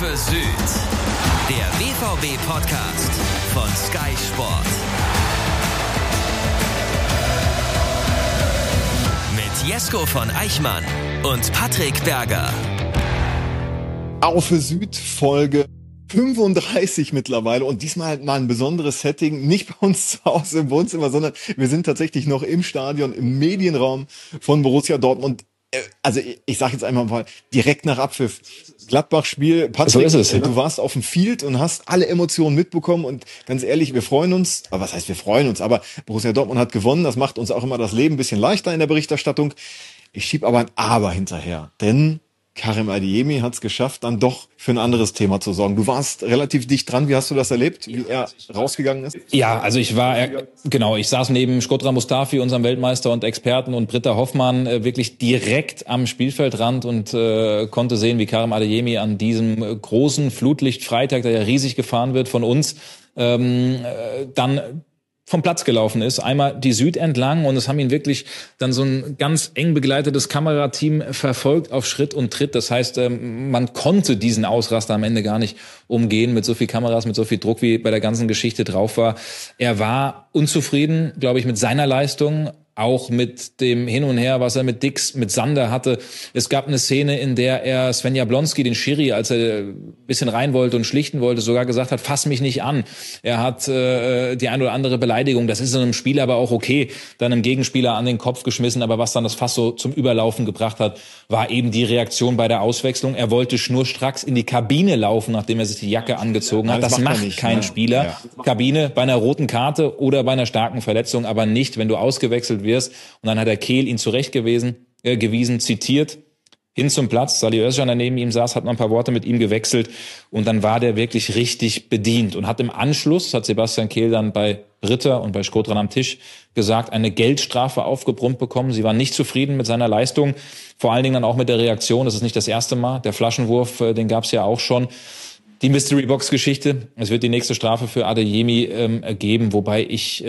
für Süd. Der BVB-Podcast von Sky Sport. Mit Jesko von Eichmann und Patrick Berger. Auf für Süd Folge 35 mittlerweile und diesmal mal ein besonderes Setting, nicht bei uns zu Hause im Wohnzimmer, sondern wir sind tatsächlich noch im Stadion, im Medienraum von Borussia Dortmund. Also ich sage jetzt einmal mal, direkt nach Abpfiff, Gladbach-Spiel, Patrick, so ist es, ja. Du warst auf dem Field und hast alle Emotionen mitbekommen und ganz ehrlich, wir freuen uns, aber was heißt wir freuen uns, aber Borussia Dortmund hat gewonnen, das macht uns auch immer das Leben ein bisschen leichter in der Berichterstattung. Ich schieb aber ein Aber hinterher, denn Karim Adeyemi hat es geschafft, dann doch für ein anderes Thema zu sorgen. Du warst relativ dicht dran. Wie hast du das erlebt, wie er rausgegangen ist? Ja, also ich saß neben Shkodran Mustafi, unserem Weltmeister und Experten, und Britta Hoffmann wirklich direkt am Spielfeldrand und konnte sehen, wie Karim Adeyemi an diesem großen Flutlichtfreitag, der ja riesig gefahren wird von uns, dann vom Platz gelaufen ist, einmal die Süd entlang, und es haben ihn wirklich dann so ein ganz eng begleitetes Kamerateam verfolgt auf Schritt und Tritt. Das heißt, man konnte diesen Ausraster am Ende gar nicht umgehen mit so viel Kameras, mit so viel Druck, wie bei der ganzen Geschichte drauf war. Er war unzufrieden, glaube ich, mit seiner Leistung, auch mit dem Hin und Her, was er mit Dix, mit Sander hatte. Es gab eine Szene, in der er Sven Jablonski, den Schiri, als er ein bisschen rein wollte und schlichten wollte, sogar gesagt hat, fass mich nicht an. Er hat die ein oder andere Beleidigung, das ist in einem Spiel aber auch okay, dann einem Gegenspieler an den Kopf geschmissen. Aber was dann das Fass so zum Überlaufen gebracht hat, war eben die Reaktion bei der Auswechslung. Er wollte schnurstracks in die Kabine laufen, nachdem er sich die Jacke angezogen hat. Das macht kein Spieler. Ja. Kabine bei einer roten Karte oder bei einer starken Verletzung, aber nicht, wenn du ausgewechselt wirst. Und dann hat der Kehl ihn zurechtgewiesen, zitiert, hin zum Platz. Salih Özcan, der neben ihm saß, hat noch ein paar Worte mit ihm gewechselt, und dann war der wirklich richtig bedient und hat im Anschluss, hat Sebastian Kehl dann bei Britta und bei Shkodran am Tisch gesagt, eine Geldstrafe aufgebrummt bekommen. Sie waren nicht zufrieden mit seiner Leistung, vor allen Dingen dann auch mit der Reaktion. Das ist nicht das erste Mal. Der Flaschenwurf, den gab es ja auch schon. Die Mystery-Box-Geschichte. Es wird die nächste Strafe für Adeyemi geben, wobei ich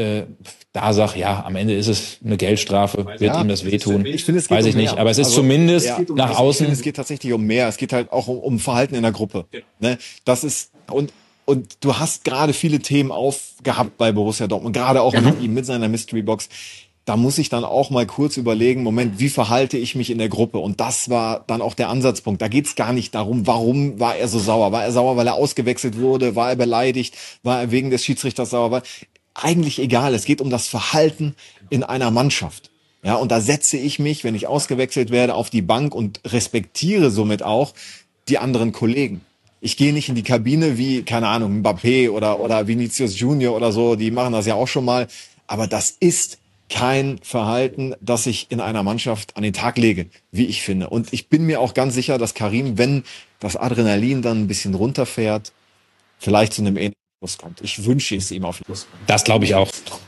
da sage, ja, am Ende ist es eine Geldstrafe, wird ihm das wehtun. Ich finde, es geht weiß ich nicht, aber es ist zumindest nach außen. Ich finde, es geht tatsächlich um mehr. Es geht halt auch um Verhalten in der Gruppe. Ne? Das ist, und du hast gerade viele Themen aufgehabt bei Borussia Dortmund, gerade auch mit ihm, mit seiner Mystery-Box. Da muss ich dann auch mal kurz überlegen, Moment, wie verhalte ich mich in der Gruppe? Und das war dann auch der Ansatzpunkt. Da geht's gar nicht darum, warum war er so sauer? War er sauer, weil er ausgewechselt wurde? War er beleidigt? War er wegen des Schiedsrichters sauer? Eigentlich egal. Es geht um das Verhalten in einer Mannschaft. Ja, und da setze ich mich, wenn ich ausgewechselt werde, auf die Bank und respektiere somit auch die anderen Kollegen. Ich gehe nicht in die Kabine wie, keine Ahnung, Mbappé oder Vinicius Junior oder so. Die machen das ja auch schon mal. Aber das ist kein Verhalten, das ich in einer Mannschaft an den Tag lege, wie ich finde. Und ich bin mir auch ganz sicher, dass Karim, wenn das Adrenalin dann ein bisschen runterfährt, vielleicht zu einem ähnlichen Schluss kommt. Ich wünsche es ihm auf jeden Fall. Das glaube ich auch.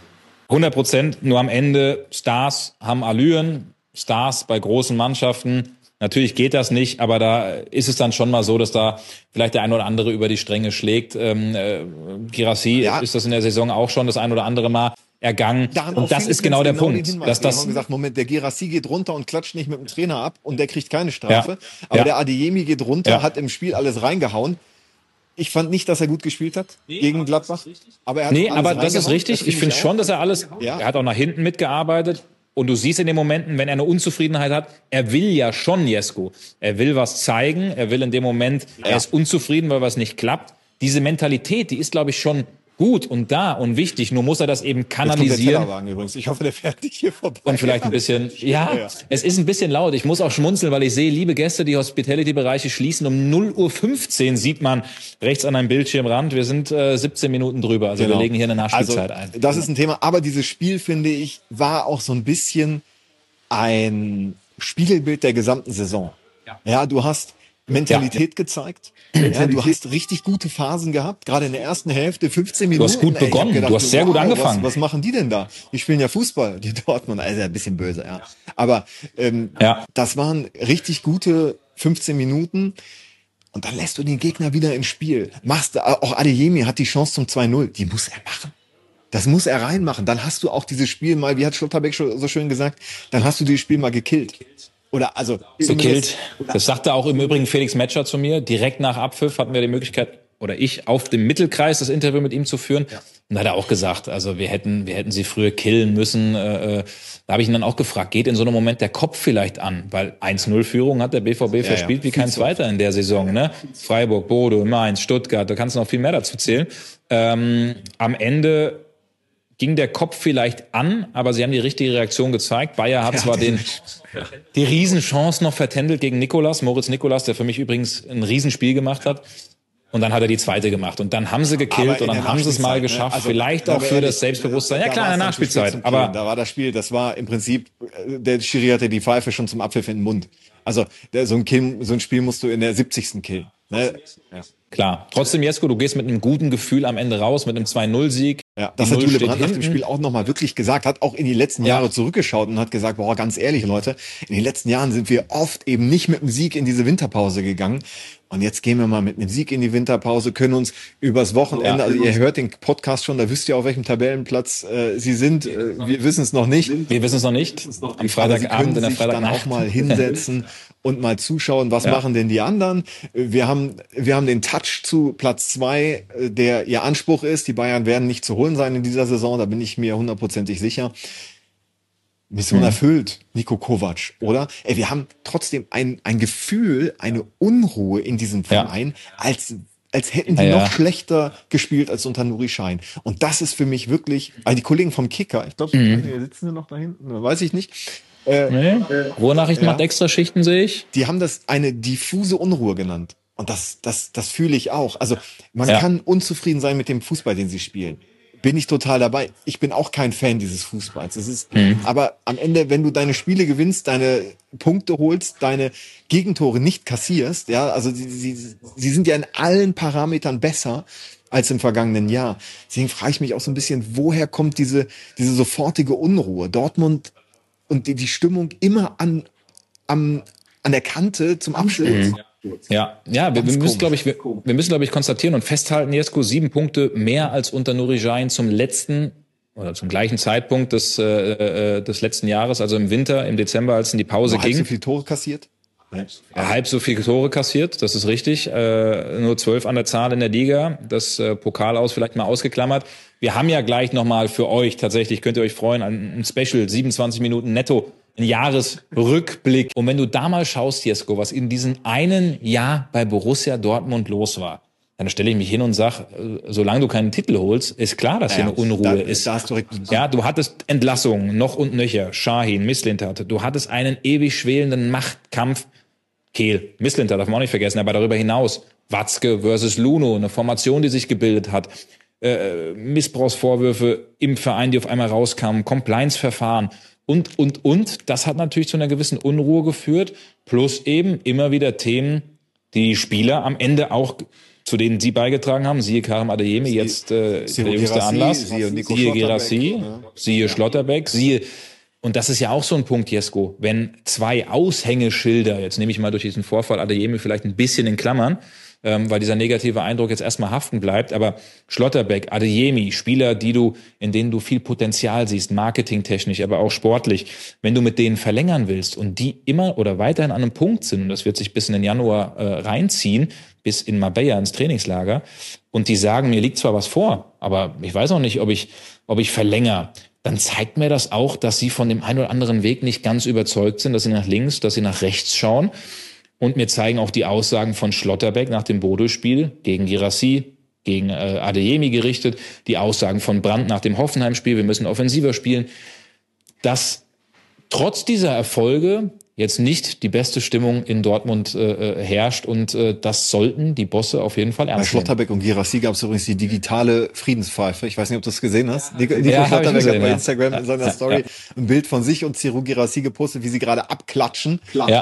100%. Nur am Ende, Stars haben Allüren, Stars bei großen Mannschaften. Natürlich geht das nicht, aber da ist es dann schon mal so, dass da vielleicht der ein oder andere über die Stränge schlägt. Guirassy ist das in der Saison auch schon das ein oder andere Mal ergangen. Und das ist genau der Punkt. Dass das haben gesagt, Moment, der Guirassy geht runter und klatscht nicht mit dem Trainer ab und der kriegt keine Strafe. Aber der Adeyemi geht runter, hat im Spiel alles reingehauen. Ich fand nicht, dass er gut gespielt hat gegen Gladbach. Aber er hat aber das ist richtig. Ich finde schon, dass er alles, er hat auch nach hinten mitgearbeitet. Und du siehst in den Momenten, wenn er eine Unzufriedenheit hat, er will ja schon, Jesko. Er will was zeigen. Er will in dem Moment, er ist unzufrieden, weil was nicht klappt. Diese Mentalität, die ist, glaube ich, schon gut und da und wichtig, nur muss er das eben kanalisieren. Übrigens. Ich hoffe, der fährt nicht hier vorbei. Und vielleicht ein bisschen, es ist ein bisschen laut. Ich muss auch schmunzeln, weil ich sehe, liebe Gäste, die Hospitality-Bereiche schließen. Um 0:15 Uhr sieht man rechts an einem Bildschirmrand. Wir sind 17 Minuten drüber, also wir legen hier eine Nachspielzeit ein. Das ist ein Thema, aber dieses Spiel, finde ich, war auch so ein bisschen ein Spiegelbild der gesamten Saison. Ja, du hast Mentalität gezeigt. Ja, du hast richtig gute Phasen gehabt, gerade in der ersten Hälfte, 15 Minuten. Du hast gut begonnen, gedacht, du hast sehr gut angefangen. Was machen die denn da? Die spielen ja Fußball, die Dortmund, also ein bisschen böse, ja. Aber das waren richtig gute 15 Minuten und dann lässt du den Gegner wieder ins Spiel. Auch Adeyemi hat die Chance zum 2:0, die muss er machen. Das muss er reinmachen. Dann hast du auch dieses Spiel mal, wie hat Schlotterbeck so schön gesagt, dann hast du dieses Spiel mal gekillt. Oder also gekillt. Das sagte auch im Übrigen Felix Metscher zu mir. Direkt nach Abpfiff hatten wir die Möglichkeit, oder ich, auf dem Mittelkreis das Interview mit ihm zu führen. Ja. Und da hat er auch gesagt, also wir hätten sie früher killen müssen. Da habe ich ihn dann auch gefragt, geht in so einem Moment der Kopf vielleicht an? Weil 1-0-Führung hat der BVB verspielt wie kein zweiter in der Saison. Ne? Freiburg, Bodo, Mainz, Stuttgart, da kannst du noch viel mehr dazu zählen. Am Ende ging der Kopf vielleicht an, aber sie haben die richtige Reaktion gezeigt. Bayer hat zwar die Riesenchance noch vertändelt gegen Moritz Nicolas, der für mich übrigens ein Riesenspiel gemacht hat. Und dann hat er die zweite gemacht. Und dann haben sie gekillt und dann haben sie es mal geschafft. Also, vielleicht auch für das Selbstbewusstsein. Ja klar, in der Nachspielzeit. Aber da war das Spiel, das war im Prinzip, der Schiri hatte die Pfeife schon zum Abpfiff in den Mund. Also so ein Spiel musst du in der 70. killen. Ne? Ja. Klar. Trotzdem, Jesko, du gehst mit einem guten Gefühl am Ende raus, mit einem 2-0-Sieg. Ja, das hat Jule Brandt nach dem Spiel auch nochmal wirklich gesagt, hat auch in die letzten Jahre zurückgeschaut und hat gesagt, boah, ganz ehrlich, Leute, in den letzten Jahren sind wir oft eben nicht mit einem Sieg in diese Winterpause gegangen. Und jetzt gehen wir mal mit einem Sieg in die Winterpause, können uns übers Wochenende, also ihr hört den Podcast schon, da wisst ihr, auf welchem Tabellenplatz sie sind. Wir wissen es noch nicht. Wir wissen es noch nicht. Am Freitagabend, in der Freitagnacht. Dann auch mal hinsetzen und mal zuschauen, was machen denn die anderen. Wir haben den Touch zu Platz 2, der ihr Anspruch ist. Die Bayern werden nicht zu holen sein in dieser Saison, da bin ich mir 100%ig sicher. Mission erfüllt, Niko Kovac, oder? Wir haben trotzdem ein Gefühl, eine Unruhe in diesem Verein, als hätten die noch schlechter gespielt als unter Nuri Sahin. Und das ist für mich wirklich, also die Kollegen vom Kicker, ich glaube, sitzen sie noch da hinten, weiß ich nicht. Ruhrnachrichten macht extra Schichten, sehe ich. Die haben das eine diffuse Unruhe genannt. Und das fühle ich auch. Also man kann unzufrieden sein mit dem Fußball, den sie spielen. Bin ich total dabei. Ich bin auch kein Fan dieses Fußballs. Es ist, aber am Ende, wenn du deine Spiele gewinnst, deine Punkte holst, deine Gegentore nicht kassierst, ja, also sie sind ja in allen Parametern besser als im vergangenen Jahr. Deswegen frage ich mich auch so ein bisschen, woher kommt diese sofortige Unruhe? Dortmund und die Stimmung immer an der Kante zum Abschluss. Ja, wir müssen, glaube ich, konstatieren und festhalten, Jesko, 7 Punkte mehr als unter Nuri Sahin zum gleichen Zeitpunkt des letzten Jahres, also im Winter, im Dezember, als in die Pause ging. Halb so viele Tore kassiert? Halb so viele Tore kassiert, das ist richtig. Nur 12 an der Zahl in der Liga, das Pokal aus vielleicht mal ausgeklammert. Wir haben ja gleich nochmal für euch, tatsächlich könnt ihr euch freuen, ein Special, 27 Minuten netto, ein Jahresrückblick. Und wenn du da mal schaust, Jesko, was in diesem einen Jahr bei Borussia Dortmund los war, dann stelle ich mich hin und sag, solange du keinen Titel holst, ist klar, dass hier eine Unruhe ist. Da hast du recht. Ja, du hattest Entlassungen, noch und nöcher, Sahin, Mislintat. Du hattest einen ewig schwelenden Machtkampf. Kehl, Mislintat darf man auch nicht vergessen, aber darüber hinaus Watzke versus Luno, eine Formation, die sich gebildet hat. Missbrauchsvorwürfe im Verein, die auf einmal rauskamen, Compliance-Verfahren und. Das hat natürlich zu einer gewissen Unruhe geführt, plus eben immer wieder Themen, die Spieler am Ende auch, zu denen sie beigetragen haben, siehe Karim Adeyemi, jetzt der jüngste Anlass, siehe Guirassy, siehe Schlotterbeck, und das ist ja auch so ein Punkt, Jesko, wenn 2 Aushängeschilder, jetzt nehme ich mal durch diesen Vorfall Adeyemi vielleicht ein bisschen in Klammern, weil dieser negative Eindruck jetzt erstmal haften bleibt. Aber Schlotterbeck, Adeyemi, Spieler, in denen du viel Potenzial siehst, marketingtechnisch, aber auch sportlich, wenn du mit denen verlängern willst und die immer oder weiterhin an einem Punkt sind, und das wird sich bis in den Januar reinziehen, bis in Marbella ins Trainingslager, und die sagen, mir liegt zwar was vor, aber ich weiß auch nicht, ob ich verlängere, dann zeigt mir das auch, dass sie von dem einen oder anderen Weg nicht ganz überzeugt sind, dass sie nach links, dass sie nach rechts schauen. Und mir zeigen auch die Aussagen von Schlotterbeck nach dem Bodo-Spiel gegen Guirassy, gegen Adeyemi gerichtet, die Aussagen von Brandt nach dem Hoffenheim-Spiel, wir müssen offensiver spielen, dass trotz dieser Erfolge jetzt nicht die beste Stimmung in Dortmund herrscht, und das sollten die Bosse auf jeden Fall ernst nehmen. Bei Schlotterbeck und Guirassy gab es übrigens die digitale Friedenspfeife. Ich weiß nicht, ob du es gesehen hast. Nico ja, Schlotterbeck hat bei Instagram in seiner Story ein Bild von sich und Serhou Guirassy gepostet, wie sie gerade abklatschen,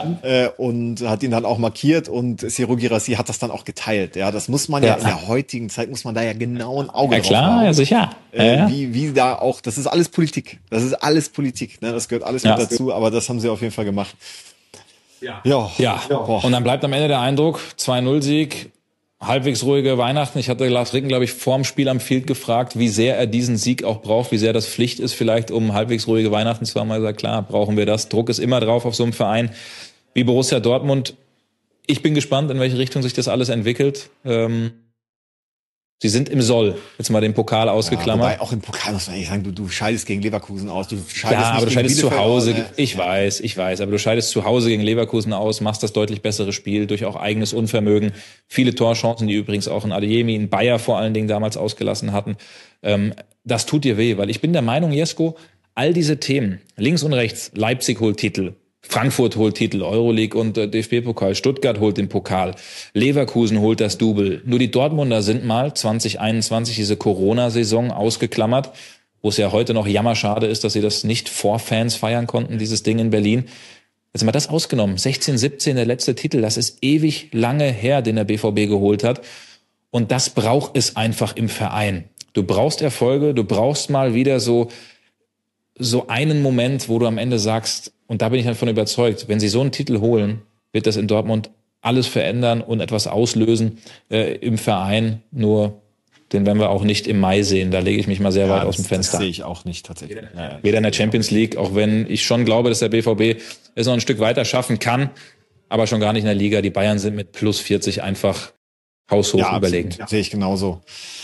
und hat ihn dann auch markiert, und Serhou Guirassy hat das dann auch geteilt. Ja, das muss man in der heutigen Zeit, muss man da ja genau ein Auge drauf haben. Ja, sicher. Wie da auch, das ist alles Politik. Das ist alles Politik, ne? Das gehört alles mit dazu, aber das haben sie auf jeden Fall gemacht. Ja. Und dann bleibt am Ende der Eindruck, 2-0-Sieg, halbwegs ruhige Weihnachten. Ich hatte Lars Ricken, glaube ich, vorm Spiel am Field gefragt, wie sehr er diesen Sieg auch braucht, wie sehr das Pflicht ist, vielleicht um halbwegs ruhige Weihnachten zu haben. Er sagt, klar, brauchen wir das. Druck ist immer drauf auf so einem Verein wie Borussia Dortmund. Ich bin gespannt, in welche Richtung sich das alles entwickelt. Sie sind im Soll. Jetzt mal den Pokal ausgeklammert. Wobei auch im Pokal muss man eigentlich sagen, du scheidest gegen Leverkusen aus. Du scheidest ja, aber du scheidest zu Hause. Aus, ich weiß. Aber du scheidest zu Hause gegen Leverkusen aus, machst das deutlich bessere Spiel durch auch eigenes Unvermögen. Viele Torchancen, die übrigens auch in Adeyemi, in Bayer vor allen Dingen damals ausgelassen hatten. Das tut dir weh, weil ich bin der Meinung, Jesko, all diese Themen, links und rechts, Leipzig holt Titel, Frankfurt holt Titel, Euroleague und DFB-Pokal, Stuttgart holt den Pokal, Leverkusen holt das Double. Nur die Dortmunder sind mal 2021 diese Corona-Saison ausgeklammert, wo es ja heute noch jammerschade ist, dass sie das nicht vor Fans feiern konnten, dieses Ding in Berlin. Jetzt haben wir das ausgenommen. 16, 17, der letzte Titel, das ist ewig lange her, den der BVB geholt hat. Und das braucht es einfach im Verein. Du brauchst Erfolge, du brauchst mal wieder so einen Moment, wo du am Ende sagst, und da bin ich davon überzeugt, wenn sie so einen Titel holen, wird das in Dortmund alles verändern und etwas auslösen im Verein. Nur den werden wir auch nicht im Mai sehen. Da lege ich mich mal sehr weit aus dem Fenster. Das sehe ich auch nicht tatsächlich. Weder in der Champions League, auch wenn ich schon glaube, dass der BVB es noch ein Stück weiter schaffen kann, aber schon gar nicht in der Liga. Die Bayern sind mit plus 40 einfach haushoch überlegen. Absolut. Sehe ich genauso.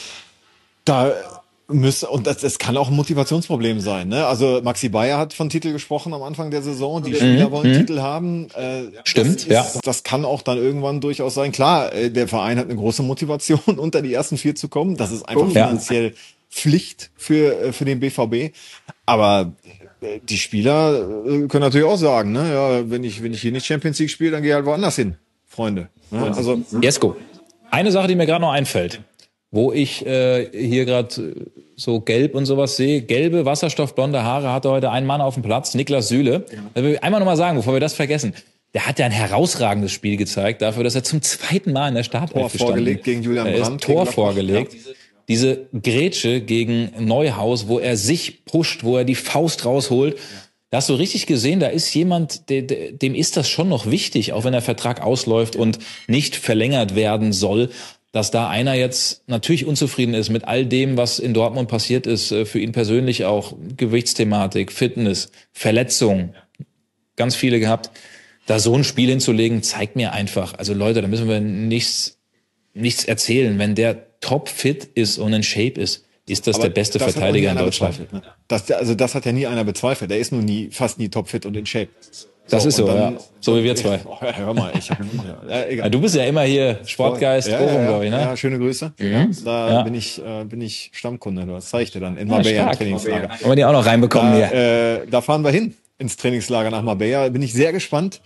Und das kann auch ein Motivationsproblem sein. Ne? Also Maxi Bayer hat von Titel gesprochen am Anfang der Saison. Die Spieler wollen Titel haben. Stimmt, Das kann auch dann irgendwann durchaus sein. Klar, der Verein hat eine große Motivation, unter die ersten 4 zu kommen. Das ist einfach finanziell Pflicht für den BVB. Aber die Spieler können natürlich auch sagen, ne? Ja, wenn ich hier nicht Champions League spiele, dann gehe ich halt woanders hin, Freunde. Ne? Also Jesko, eine Sache, die mir gerade noch einfällt, wo ich hier gerade so gelb und sowas sehe. Gelbe, wasserstoffblonde Haare hatte heute ein Mann auf dem Platz, Niklas Süle. Da will ich einmal nochmal sagen, bevor wir das vergessen. Der hat ja ein herausragendes Spiel gezeigt, dafür, dass er zum zweiten Mal in der Startelf gestanden vorgelegt gegen Julian Brandt. Tor vorgelegt. Ja. Diese Grätsche gegen Neuhaus, wo er sich pusht, wo er die Faust rausholt. Da hast du richtig gesehen, da ist jemand, dem ist das schon noch wichtig, auch wenn der Vertrag ausläuft und nicht verlängert werden soll. Dass da einer jetzt natürlich unzufrieden ist mit all dem, was in Dortmund passiert ist, für ihn persönlich auch Gewichtsthematik, Fitness, Verletzungen, ganz viele gehabt. Da so ein Spiel hinzulegen, zeigt mir einfach, also Leute, da müssen wir nichts erzählen. Wenn der topfit ist und in Shape ist das der beste Verteidiger in Deutschland. Ne? Das hat ja nie einer bezweifelt. Der ist fast nie topfit und in Shape. Das ist so, ja. So wie wir zwei. Hör mal, egal. Du bist ja immer hier Sportgeist, Bochum, glaube ich, ne? Ja, schöne Grüße. Da bin ich Stammkunde. Das zeige ich dir dann in Marbella im Trainingslager. Wollen wir die auch noch reinbekommen hier? Da fahren wir hin ins Trainingslager nach Marbella. Bin ich sehr gespannt,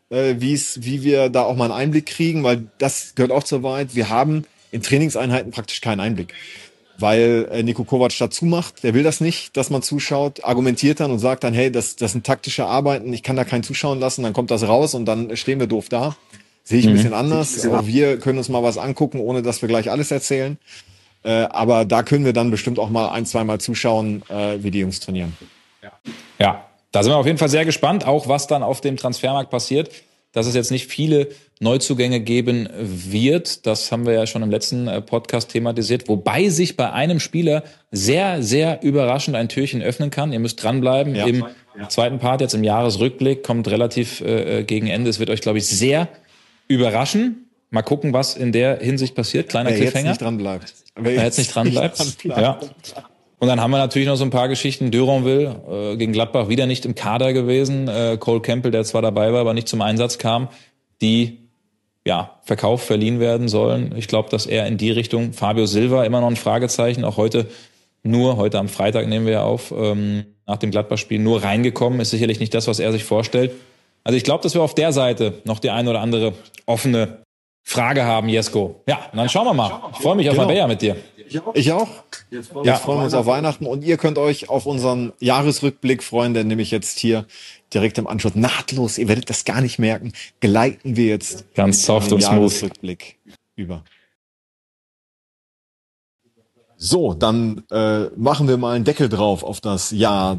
wie wir da auch mal einen Einblick kriegen, weil das gehört auch zur Wahrheit. Wir haben in Trainingseinheiten praktisch keinen Einblick. Weil Niko Kovac dazu macht, der will das nicht, dass man zuschaut, argumentiert dann und sagt dann, hey, das sind taktische Arbeiten, ich kann da keinen zuschauen lassen, dann kommt das raus und dann stehen wir doof da. Sehe ich ein bisschen anders. Auch wir können uns mal was angucken, ohne dass wir gleich alles erzählen. Aber da können wir dann bestimmt auch mal 1-2 Mal zuschauen, wie die Jungs trainieren. Ja, da sind wir auf jeden Fall sehr gespannt, auch was dann auf dem Transfermarkt passiert. Dass es jetzt nicht viele Neuzugänge geben wird, das haben wir ja schon im letzten Podcast thematisiert, wobei sich bei einem Spieler sehr, sehr überraschend ein Türchen öffnen kann. Ihr müsst dranbleiben. Ja. Im zweiten Part, jetzt im Jahresrückblick, kommt relativ gegen Ende. Es wird euch, glaube ich, sehr überraschen. Mal gucken, was in der Hinsicht passiert. Kleiner Cliffhanger. Wer jetzt nicht dranbleibt. Ja. Und dann haben wir natürlich noch so ein paar Geschichten. Duranville gegen Gladbach wieder nicht im Kader gewesen. Cole Campbell, der zwar dabei war, aber nicht zum Einsatz kam, die verkauft, verliehen werden sollen. Ich glaube, dass er in die Richtung, Fabio Silva, immer noch ein Fragezeichen, auch heute am Freitag nehmen wir ja auf, nach dem Gladbach-Spiel nur reingekommen, ist sicherlich nicht das, was er sich vorstellt. Also ich glaube, dass wir auf der Seite noch die ein oder andere offene Frage haben, Jesko. Ja, und dann schauen wir mal. Ich freue mich auf Marbella mit dir. Ich auch. Jetzt freuen wir uns auf Weihnachten und ihr könnt euch auf unseren Jahresrückblick freuen, denn nämlich jetzt hier direkt im Anschluss nahtlos, ihr werdet das gar nicht merken, gleiten wir jetzt ganz soft und smooth Jahresrückblick über. So, dann machen wir mal einen Deckel drauf auf das Jahr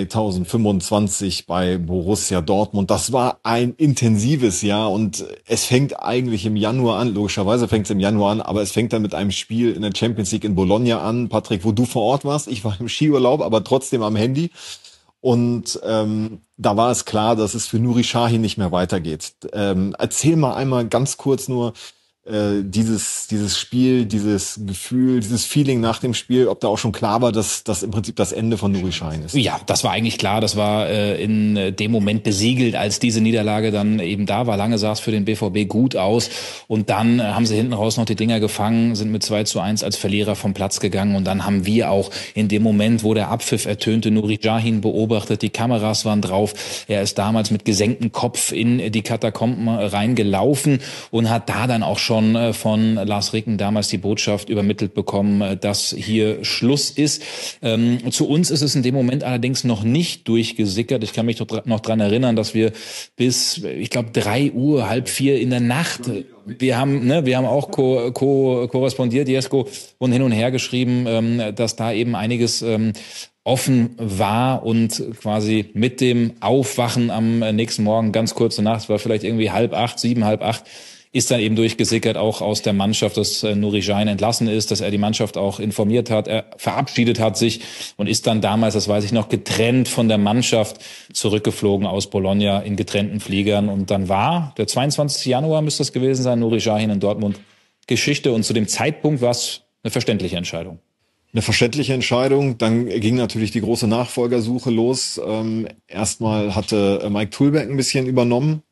2025 bei Borussia Dortmund. Das war ein intensives Jahr und es fängt eigentlich im Januar an. Logischerweise fängt es im Januar an, aber es fängt dann mit einem Spiel in der Champions League in Bologna an. Patrick, wo du vor Ort warst. Ich war im Skiurlaub, aber trotzdem am Handy. Und da war es klar, dass es für Nuri Sahin nicht mehr weitergeht. Erzähl mal einmal ganz kurz nur, dieses Spiel, dieses Gefühl, dieses Feeling nach dem Spiel, ob da auch schon klar war, dass das im Prinzip das Ende von Nuri Sahin ist. Ja, das war eigentlich klar. Das war in dem Moment besiegelt, als diese Niederlage dann eben da war. Lange sah es für den BVB gut aus. Und dann haben sie hinten raus noch die Dinger gefangen, sind mit 2:1 als Verlierer vom Platz gegangen. Und dann haben wir auch in dem Moment, wo der Abpfiff ertönte, Nuri Sahin beobachtet. Die Kameras waren drauf. Er ist damals mit gesenktem Kopf in die Katakomben reingelaufen und hat da dann auch schon von Lars Ricken damals die Botschaft übermittelt bekommen, dass hier Schluss ist. Zu uns ist es in dem Moment allerdings noch nicht durchgesickert. Ich kann mich noch dran erinnern, dass wir bis, ich glaube, 3 Uhr, halb 4 in der Nacht, wir haben auch korrespondiert, Jesko, und hin und her geschrieben, dass da eben einiges offen war und quasi mit dem Aufwachen am nächsten Morgen, ganz kurze Nacht, war vielleicht irgendwie 7:30, 7:30, ist dann eben durchgesickert, auch aus der Mannschaft, dass Nuri Sahin entlassen ist, dass er die Mannschaft auch informiert hat, er verabschiedet hat sich und ist dann damals, das weiß ich noch, getrennt von der Mannschaft zurückgeflogen aus Bologna in getrennten Fliegern. Und dann war der 22. Januar, müsste es gewesen sein, Nuri Sahin in Dortmund Geschichte. Und zu dem Zeitpunkt war es eine verständliche Entscheidung. Eine verständliche Entscheidung. Dann ging natürlich die große Nachfolgersuche los. Erstmal hatte Mike Tulberg ein bisschen übernommen.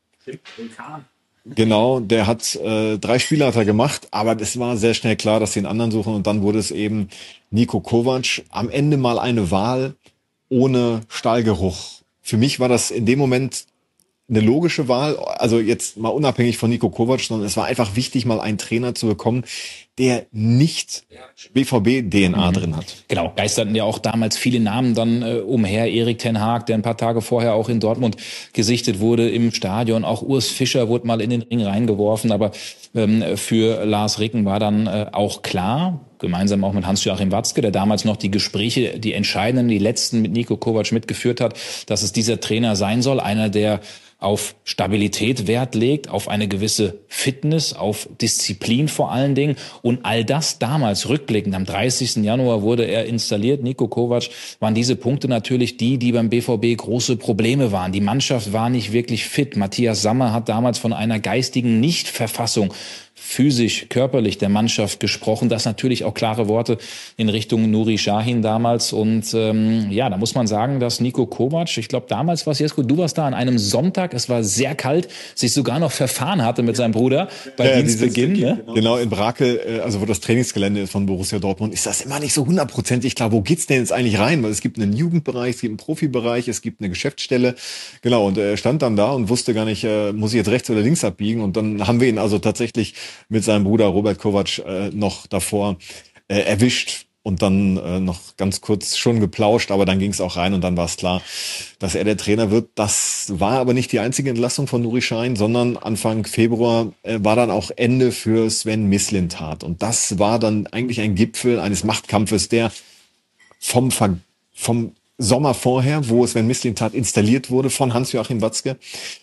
Genau, der hat 3 Spiele hat er gemacht, aber es war sehr schnell klar, dass sie einen anderen suchen und dann wurde es eben Niko Kovac. Am Ende mal eine Wahl ohne Stallgeruch. Für mich war das in dem Moment eine logische Wahl, also jetzt mal unabhängig von Niko Kovac, sondern es war einfach wichtig, mal einen Trainer zu bekommen, der nicht BVB-DNA drin hat. Genau, geisterten ja auch damals viele Namen dann umher. Erik ten Hag, der ein paar Tage vorher auch in Dortmund gesichtet wurde im Stadion. Auch Urs Fischer wurde mal in den Ring reingeworfen. Aber für Lars Ricken war dann auch klar, gemeinsam auch mit Hans-Joachim Watzke, der damals noch die Gespräche, die entscheidenden, die letzten mit Niko Kovac mitgeführt hat, dass es dieser Trainer sein soll. Einer, der auf Stabilität Wert legt, auf eine gewisse Fitness, auf Disziplin vor allen Dingen. Und all das damals rückblickend, am 30. Januar wurde er installiert, Niko Kovac, waren diese Punkte natürlich die beim BVB große Probleme waren. Die Mannschaft war nicht wirklich fit. Matthias Sammer hat damals von einer geistigen Nichtverfassung physisch, körperlich der Mannschaft gesprochen. Das natürlich auch klare Worte in Richtung Nuri Sahin damals. Und da muss man sagen, dass Niko Kovac, ich glaube damals war es, Jesko, du warst da an einem Sonntag, es war sehr kalt, sich sogar noch verfahren hatte mit seinem Bruder bei Dienstbeginn. Ne? Genau, in Brakel, also wo das Trainingsgelände ist von Borussia Dortmund, ist das immer nicht so 100%ig klar, wo geht's denn jetzt eigentlich rein? Weil es gibt einen Jugendbereich, es gibt einen Profibereich, es gibt eine Geschäftsstelle. Genau, und er stand dann da und wusste gar nicht, muss ich jetzt rechts oder links abbiegen? Und dann haben wir ihn also tatsächlich mit seinem Bruder Robert Kovac noch davor erwischt und dann noch ganz kurz schon geplauscht, aber dann ging es auch rein und dann war es klar, dass er der Trainer wird. Das war aber nicht die einzige Entlassung von Nuri Sahin, sondern Anfang Februar war dann auch Ende für Sven Mislintat. Und das war dann eigentlich ein Gipfel eines Machtkampfes, der vom Sommer vorher, wo Sven Mislintat installiert wurde von Hans-Joachim Watzke,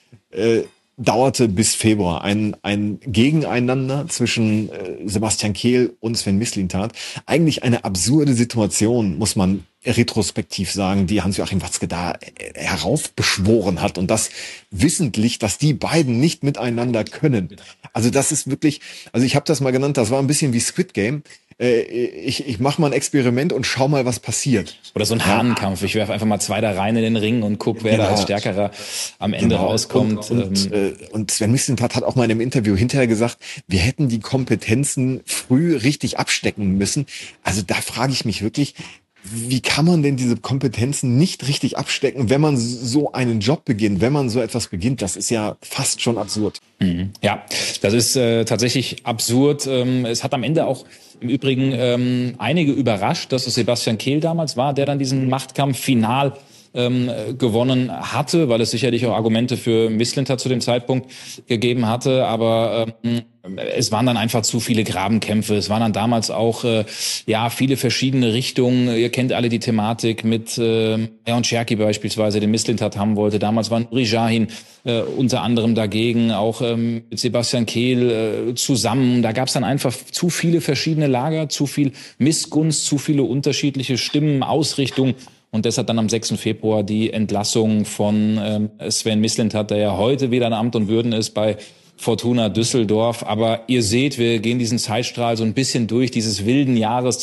dauerte bis Februar ein Gegeneinander zwischen Sebastian Kehl und Sven Mislintat. Eigentlich eine absurde Situation, muss man retrospektiv sagen, die Hans-Joachim Watzke da heraufbeschworen hat und das wissentlich, dass die beiden nicht miteinander können. Also das ist wirklich, also ich habe das mal genannt, das war ein bisschen wie Squid Game. Ich mache mal ein Experiment und schau mal, was passiert. Oder so ein Hahnenkampf. Ich werfe einfach mal 2 da rein in den Ring und guck, wer da als Stärkerer am Ende rauskommt. Und Sven Mislintat hat auch mal in einem Interview hinterher gesagt, wir hätten die Kompetenzen früh richtig abstecken müssen. Also da frage ich mich wirklich, wie kann man denn diese Kompetenzen nicht richtig abstecken, wenn man so einen Job beginnt, wenn man so etwas beginnt? Das ist ja fast schon absurd. Ja, das ist tatsächlich absurd. Es hat am Ende auch im Übrigen einige überrascht, dass es Sebastian Kehl damals war, der dann diesen Machtkampf final gewonnen hatte, weil es sicherlich auch Argumente für Mislintat zu dem Zeitpunkt gegeben hatte, aber es waren dann einfach zu viele Grabenkämpfe. Es waren dann damals auch viele verschiedene Richtungen. Ihr kennt alle die Thematik mit und Cherki beispielsweise, den Mislintat haben wollte. Damals war Nuri Sahin unter anderem dagegen, auch mit Sebastian Kehl zusammen. Da gab es dann einfach zu viele verschiedene Lager, zu viel Missgunst, zu viele unterschiedliche Stimmen, Ausrichtungen. Und deshalb dann am 6. Februar die Entlassung von Sven Mislintat, der ja heute wieder in Amt und Würden ist bei Fortuna Düsseldorf. Aber ihr seht, wir gehen diesen Zeitstrahl so ein bisschen durch, dieses wilden Jahres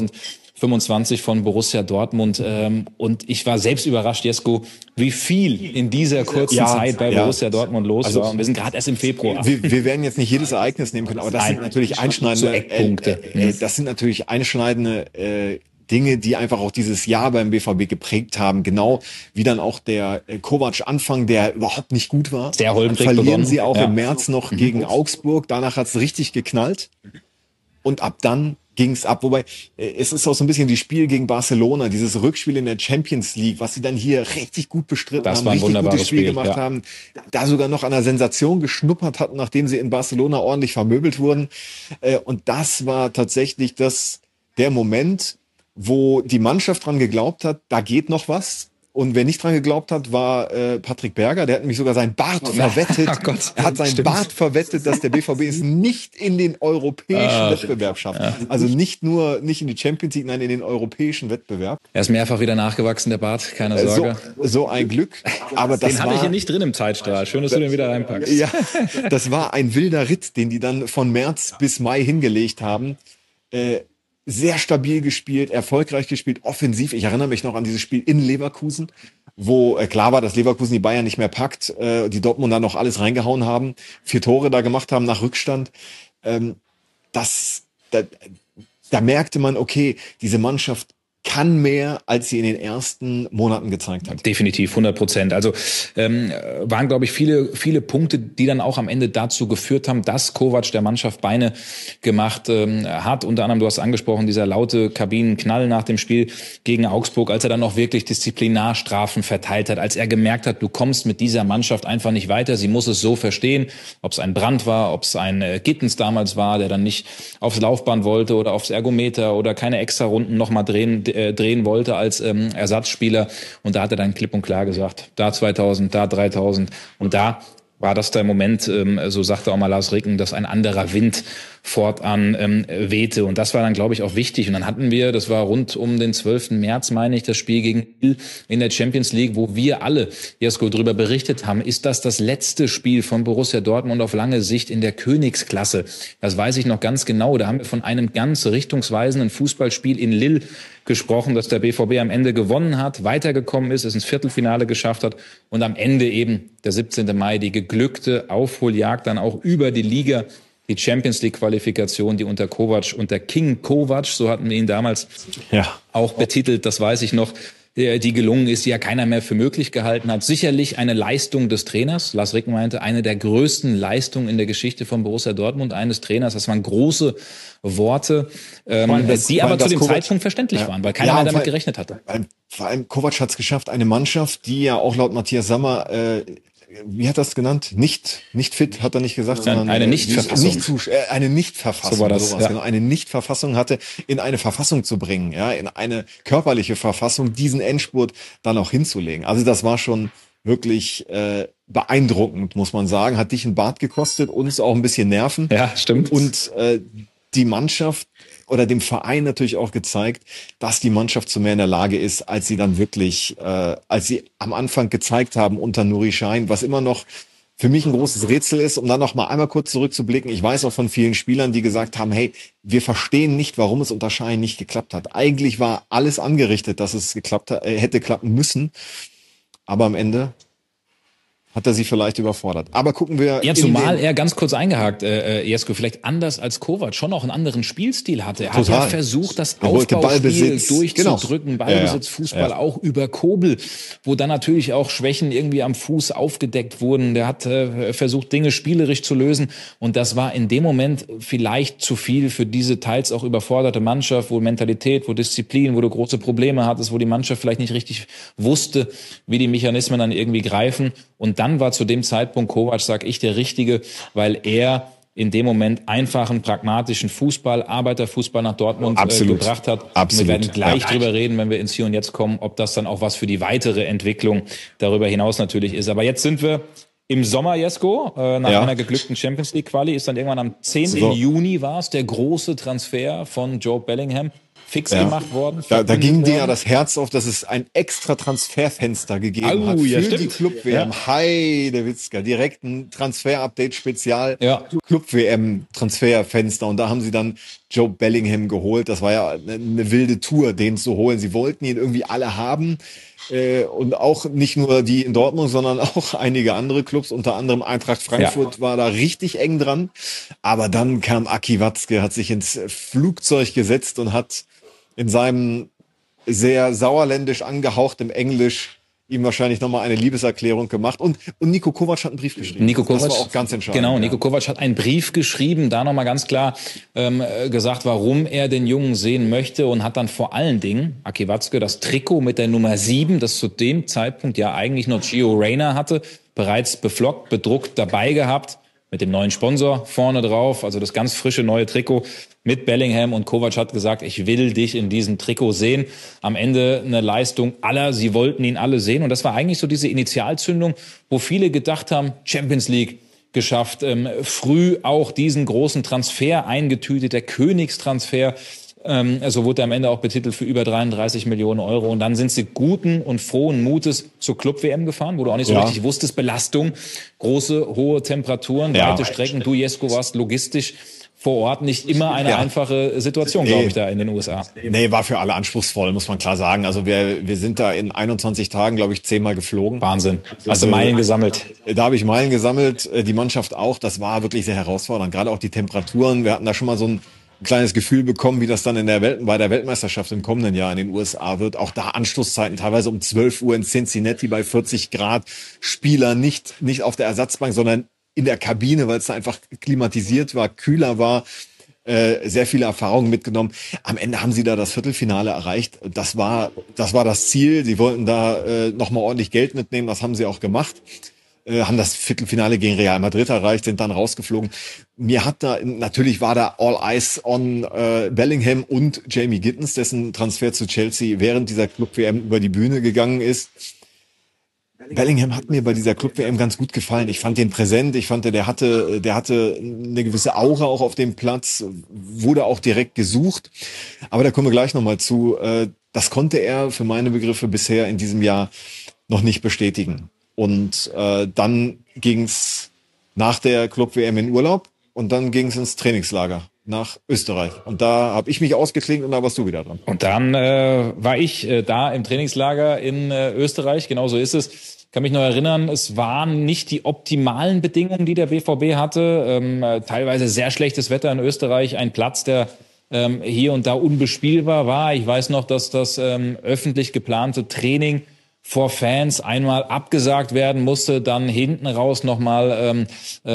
2025 von Borussia Dortmund. Und ich war selbst überrascht, Jesko, wie viel in dieser kurzen Zeit bei Borussia Dortmund los war. Und wir sind gerade erst im Februar. Wir werden jetzt nicht jedes Ereignis nehmen können, aber das sind natürlich einschneidende Eckpunkte. Das sind natürlich einschneidende Dinge, die einfach auch dieses Jahr beim BVB geprägt haben. Genau wie dann auch der Kovac-Anfang, der überhaupt nicht gut war. Sehr holprig verlieren begonnen. sie auch im März noch gegen Augsburg. Danach hat's richtig geknallt. Und ab dann ging's ab. Wobei, es ist auch so ein bisschen die Spiel gegen Barcelona, dieses Rückspiel in der Champions League, was sie dann hier richtig gut bestritten haben, richtig gutes Spiel gemacht haben, da sogar noch an der Sensation geschnuppert hatten, nachdem sie in Barcelona ordentlich vermöbelt wurden. Und das war tatsächlich der Moment, wo die Mannschaft dran geglaubt hat, da geht noch was. Und wer nicht dran geglaubt hat, war Patrick Berger. Der hat nämlich sogar seinen Bart verwettet. Oh Gott, er hat seinen Bart verwettet, dass der BVB es nicht in den europäischen Wettbewerb schafft. Ja. Also nicht in die Champions League, nein, in den europäischen Wettbewerb. Er ist mehrfach wieder nachgewachsen, der Bart, keine Sorge. So ein Glück. Aber das den habe ich hier nicht drin im Zeitstrahl. Schön, dass du den wieder reinpackst. Ja, das war ein wilder Ritt, den die dann von März bis Mai hingelegt haben. Sehr stabil gespielt, erfolgreich gespielt, offensiv. Ich erinnere mich noch an dieses Spiel in Leverkusen, wo klar war, dass Leverkusen die Bayern nicht mehr packt, die Dortmunder noch alles reingehauen haben, 4 Tore da gemacht haben nach Rückstand. Da merkte man, okay, diese Mannschaft kann mehr, als sie in den ersten Monaten gezeigt hat. Definitiv, 100%. Also waren, glaube ich, viele Punkte, die dann auch am Ende dazu geführt haben, dass Kovac der Mannschaft Beine gemacht hat. Unter anderem, du hast angesprochen, dieser laute Kabinenknall nach dem Spiel gegen Augsburg, als er dann noch wirklich Disziplinarstrafen verteilt hat, als er gemerkt hat, du kommst mit dieser Mannschaft einfach nicht weiter. Sie muss es so verstehen, ob es ein Brandt war, ob es ein Gittens damals war, der dann nicht aufs Laufband wollte oder aufs Ergometer oder keine extra Runden nochmal drehen wollte als Ersatzspieler. Und da hat er dann klipp und klar gesagt, da 2000, da 3000. Und da war das der Moment, so sagte auch mal Lars Ricken, dass ein anderer Wind fortan wehte. Und das war dann, glaube ich, auch wichtig. Und dann hatten wir, das war rund um den 12. März, meine ich, das Spiel gegen Lille in der Champions League, wo wir alle, Jesko, darüber berichtet haben, ist das letzte Spiel von Borussia Dortmund auf lange Sicht in der Königsklasse. Das weiß ich noch ganz genau. Da haben wir von einem ganz richtungsweisenden Fußballspiel in Lille gesprochen, dass der BVB am Ende gewonnen hat, weitergekommen ist, es ins Viertelfinale geschafft hat und am Ende eben der 17. Mai die geglückte Aufholjagd dann auch über die Liga, die Champions League Qualifikation, die unter Kovac, unter King Kovac, so hatten wir ihn damals auch betitelt, das weiß ich noch, die gelungen ist, die ja keiner mehr für möglich gehalten hat. Sicherlich eine Leistung des Trainers. Lars Ricken meinte, eine der größten Leistungen in der Geschichte von Borussia Dortmund, eines Trainers. Das waren große Worte, die aber zu dem Zeitpunkt verständlich waren, weil keiner mehr damit gerechnet hatte. Vor allem Kovac hat es geschafft, eine Mannschaft, die ja auch laut Matthias Sammer, wie hat das genannt? Nicht fit, hat er nicht gesagt, sondern eine Nichtverfassung. Eine Nichtverfassung. So war das, sowas, genau, eine Nichtverfassung hatte, in eine Verfassung zu bringen, in eine körperliche Verfassung, diesen Endspurt dann auch hinzulegen. Also das war schon wirklich beeindruckend, muss man sagen. Hat dich einen Bart gekostet, uns auch ein bisschen Nerven. Ja, stimmt. Und die Mannschaft oder dem Verein natürlich auch gezeigt, dass die Mannschaft zu mehr in der Lage ist, als sie dann wirklich, als sie am Anfang gezeigt haben unter Nuri Sahin, was immer noch für mich ein großes Rätsel ist, um dann noch mal einmal kurz zurückzublicken. Ich weiß auch von vielen Spielern, die gesagt haben, hey, wir verstehen nicht, warum es unter Sahin nicht geklappt hat. Eigentlich war alles angerichtet, dass es geklappt hätte klappen müssen. Aber am Ende hat er sie vielleicht überfordert. Aber gucken wir... Ja, zumal er, ganz kurz eingehakt, Jesko, vielleicht anders als Kovac, schon auch einen anderen Spielstil hatte. Er hat ja versucht, das Aufbauspiel durchzudrücken, Ballbesitz, Fußball auch über Kobel, wo dann natürlich auch Schwächen irgendwie am Fuß aufgedeckt wurden. Der hat versucht, Dinge spielerisch zu lösen und das war in dem Moment vielleicht zu viel für diese teils auch überforderte Mannschaft, wo Mentalität, wo Disziplin, wo du große Probleme hattest, wo die Mannschaft vielleicht nicht richtig wusste, wie die Mechanismen dann irgendwie greifen. Und dann war zu dem Zeitpunkt Kovac, sag ich, der Richtige, weil er in dem Moment einfachen, pragmatischen Fußball, Arbeiterfußball nach Dortmund gebracht hat. Und wir werden gleich drüber reden, wenn wir ins Hier und Jetzt kommen, ob das dann auch was für die weitere Entwicklung darüber hinaus natürlich ist. Aber jetzt sind wir im Sommer, Jesko, nach einer geglückten Champions-League-Quali, ist dann irgendwann am 10. Juni war es, der große Transfer von Joe Bellingham fix gemacht worden. Da ging dir ja das Herz auf, dass es ein extra Transferfenster gegeben hat für die Club-WM. Heidewitzka, direkt ein Transfer-Update-Spezial. Club-WM-Transferfenster. Und da haben sie dann Joe Bellingham geholt. Das war ja eine wilde Tour, den zu holen. Sie wollten ihn irgendwie alle haben. Und auch nicht nur die in Dortmund, sondern auch einige andere Clubs, unter anderem Eintracht Frankfurt war da richtig eng dran. Aber dann kam Aki Watzke, hat sich ins Flugzeug gesetzt und hat in seinem sehr sauerländisch angehauchtem Englisch ihm wahrscheinlich nochmal eine Liebeserklärung gemacht. Und Niko Kovac hat einen Brief geschrieben. Niko Kovac, das war auch ganz entscheidend. Genau, Niko Kovac hat einen Brief geschrieben, da nochmal ganz klar gesagt, warum er den Jungen sehen möchte und hat dann vor allen Dingen, Aki Watzke, das Trikot mit der Nummer 7, das zu dem Zeitpunkt ja eigentlich noch Gio Reyna hatte, bereits beflockt, bedruckt dabei gehabt, mit dem neuen Sponsor vorne drauf, also das ganz frische neue Trikot mit Bellingham, und Kovac hat gesagt, ich will dich in diesem Trikot sehen. Am Ende eine Leistung aller, sie wollten ihn alle sehen, und das war eigentlich so diese Initialzündung, wo viele gedacht haben, Champions League geschafft, früh auch diesen großen Transfer eingetütet, der Königstransfer, so wurde er am Ende auch betitelt für über 33 Millionen Euro. Und dann sind sie guten und frohen Mutes zur Club-WM gefahren, wo du auch nicht so richtig wusstest, Belastung, große, hohe Temperaturen, weite Strecken. Du, Jesko, warst logistisch vor Ort nicht immer eine einfache Situation, glaube ich, da in den USA. Nee, war für alle anspruchsvoll, muss man klar sagen. Also wir sind da in 21 Tagen, glaube ich, 10-mal geflogen. Wahnsinn. Hast du Meilen gesammelt? Da habe ich Meilen gesammelt, die Mannschaft auch. Das war wirklich sehr herausfordernd. Gerade auch die Temperaturen. Wir hatten da schon mal so ein kleines Gefühl bekommen, wie das dann bei der Weltmeisterschaft im kommenden Jahr in den USA wird. Auch da Anstoßzeiten, teilweise um 12 Uhr in Cincinnati bei 40 Grad. Spieler nicht auf der Ersatzbank, sondern in der Kabine, weil es da einfach klimatisiert war, kühler war. Sehr viele Erfahrungen mitgenommen. Am Ende haben sie da das Viertelfinale erreicht. Das war das Ziel. Sie wollten da nochmal ordentlich Geld mitnehmen. Das haben sie auch gemacht. Haben das Viertelfinale gegen Real Madrid erreicht, sind dann rausgeflogen. Natürlich war da All Eyes on Bellingham und Jamie Gittens, dessen Transfer zu Chelsea während dieser Club-WM über die Bühne gegangen ist. Bellingham hat mir bei dieser Club-WM ganz gut gefallen. Ich fand den präsent, ich fand, der hatte eine gewisse Aura auch auf dem Platz, wurde auch direkt gesucht. Aber da kommen wir gleich nochmal zu. Das konnte er für meine Begriffe bisher in diesem Jahr noch nicht bestätigen. Und dann ging's nach der Club-WM in Urlaub und dann ging's ins Trainingslager nach Österreich. Und da habe ich mich ausgeklinkt und da warst du wieder dran. Und dann war ich da im Trainingslager in Österreich, genau so ist es. Ich kann mich noch erinnern, es waren nicht die optimalen Bedingungen, die der BVB hatte. Teilweise sehr schlechtes Wetter in Österreich, ein Platz, der hier und da unbespielbar war. Ich weiß noch, dass das öffentlich geplante Training vor Fans einmal abgesagt werden musste, dann hinten raus nochmal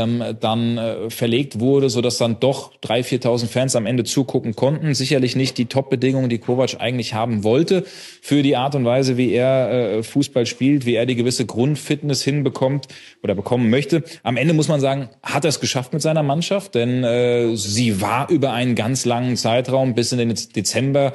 verlegt wurde, sodass dann doch 3.000, 4.000 Fans am Ende zugucken konnten. Sicherlich nicht die Top-Bedingungen, die Kovac eigentlich haben wollte für die Art und Weise, wie er Fußball spielt, wie er die gewisse Grundfitness hinbekommt oder bekommen möchte. Am Ende muss man sagen, hat er es geschafft mit seiner Mannschaft, denn sie war über einen ganz langen Zeitraum bis in den Dezember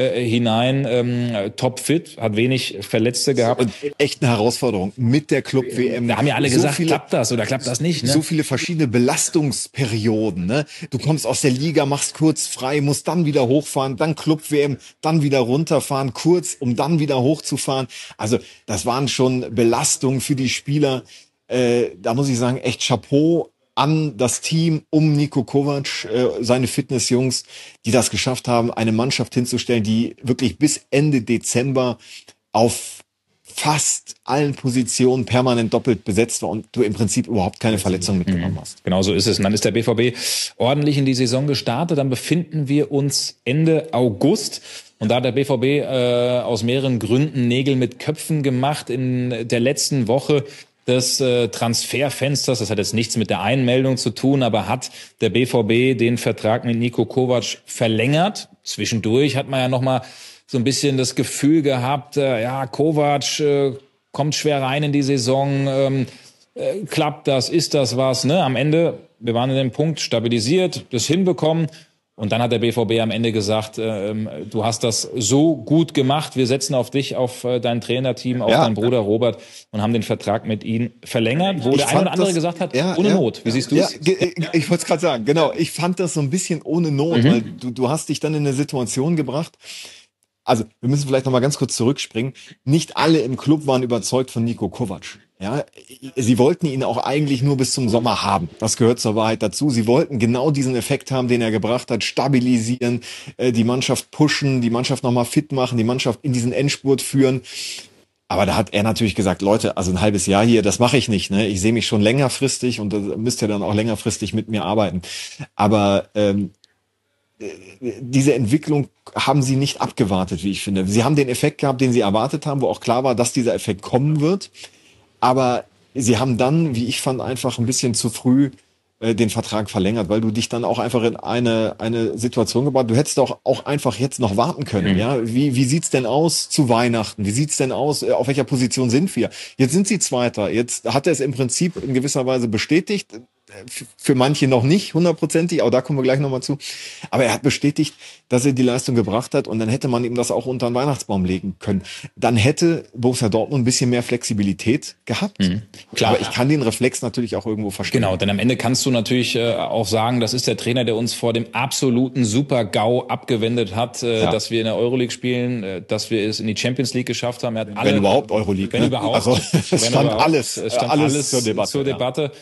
hinein topfit, hat wenig Verletzte gehabt. Und echt eine Herausforderung mit der Club-WM. Da haben ja alle gesagt, klappt das oder klappt das nicht. Ne? So viele verschiedene Belastungsperioden. Ne? Du kommst aus der Liga, machst kurz frei, musst dann wieder hochfahren, dann Club-WM, dann wieder runterfahren, kurz, um dann wieder hochzufahren. Also das waren schon Belastungen für die Spieler. Da muss ich sagen, echt Chapeau an das Team um Niko Kovac, seine Fitnessjungs, die das geschafft haben, eine Mannschaft hinzustellen, die wirklich bis Ende Dezember auf fast allen Positionen permanent doppelt besetzt war und du im Prinzip überhaupt keine Verletzung mitgenommen hast. Genau so ist es. Und dann ist der BVB ordentlich in die Saison gestartet. Dann befinden wir uns Ende August. Und da hat der BVB aus mehreren Gründen Nägel mit Köpfen gemacht in der letzten Woche des Transferfensters. Das hat jetzt nichts mit der Einmeldung zu tun, aber hat der BVB den Vertrag mit Niko Kovac verlängert. Zwischendurch hat man ja noch mal so ein bisschen das Gefühl gehabt, Kovac kommt schwer rein in die Saison, klappt das, ist das was, ne? Am Ende, wir waren in dem Punkt stabilisiert, das hinbekommen. Und dann hat der BVB am Ende gesagt, du hast das so gut gemacht, wir setzen auf dich, auf dein Trainerteam, auf deinen Bruder Robert und haben den Vertrag mit ihm verlängert, wo der eine oder andere gesagt hat, ohne Not. Wie siehst du es? Ich wollte es gerade sagen, genau. Ich fand das so ein bisschen ohne Not, weil du hast dich dann in eine Situation gebracht. Also, wir müssen vielleicht noch mal ganz kurz zurückspringen. Nicht alle im Club waren überzeugt von Niko Kovac. Ja, sie wollten ihn auch eigentlich nur bis zum Sommer haben. Das gehört zur Wahrheit dazu. Sie wollten genau diesen Effekt haben, den er gebracht hat, stabilisieren, die Mannschaft pushen, die Mannschaft nochmal fit machen, die Mannschaft in diesen Endspurt führen. Aber da hat er natürlich gesagt, Leute, also ein halbes Jahr hier, das mache ich nicht. Ne? Ich sehe mich schon längerfristig und da müsst ihr dann auch längerfristig mit mir arbeiten. Aber diese Entwicklung haben sie nicht abgewartet, wie ich finde. Sie haben den Effekt gehabt, den sie erwartet haben, wo auch klar war, dass dieser Effekt kommen wird. Aber sie haben dann, wie ich fand, einfach ein bisschen zu früh den Vertrag verlängert, weil du dich dann auch einfach in eine Situation gebracht. Du hättest doch auch einfach jetzt noch warten können. Ja, wie sieht's denn aus zu Weihnachten? Wie sieht's denn aus? Auf welcher Position sind wir? Jetzt sind sie Zweiter. Jetzt hat er es im Prinzip in gewisser Weise bestätigt. Für manche noch nicht hundertprozentig, aber da kommen wir gleich nochmal zu. Aber er hat bestätigt, dass er die Leistung gebracht hat und dann hätte man ihm das auch unter den Weihnachtsbaum legen können. Dann hätte Borussia Dortmund ein bisschen mehr Flexibilität gehabt. Klar. Aber ich kann den Reflex natürlich auch irgendwo verstehen. Genau, denn am Ende kannst du natürlich auch sagen, das ist der Trainer, der uns vor dem absoluten Super-GAU abgewendet hat, dass wir in der Euroleague spielen, dass wir es in die Champions League geschafft haben. Er hat wenn überhaupt Euroleague. Wenn überhaupt. Also es stand alles zur Debatte.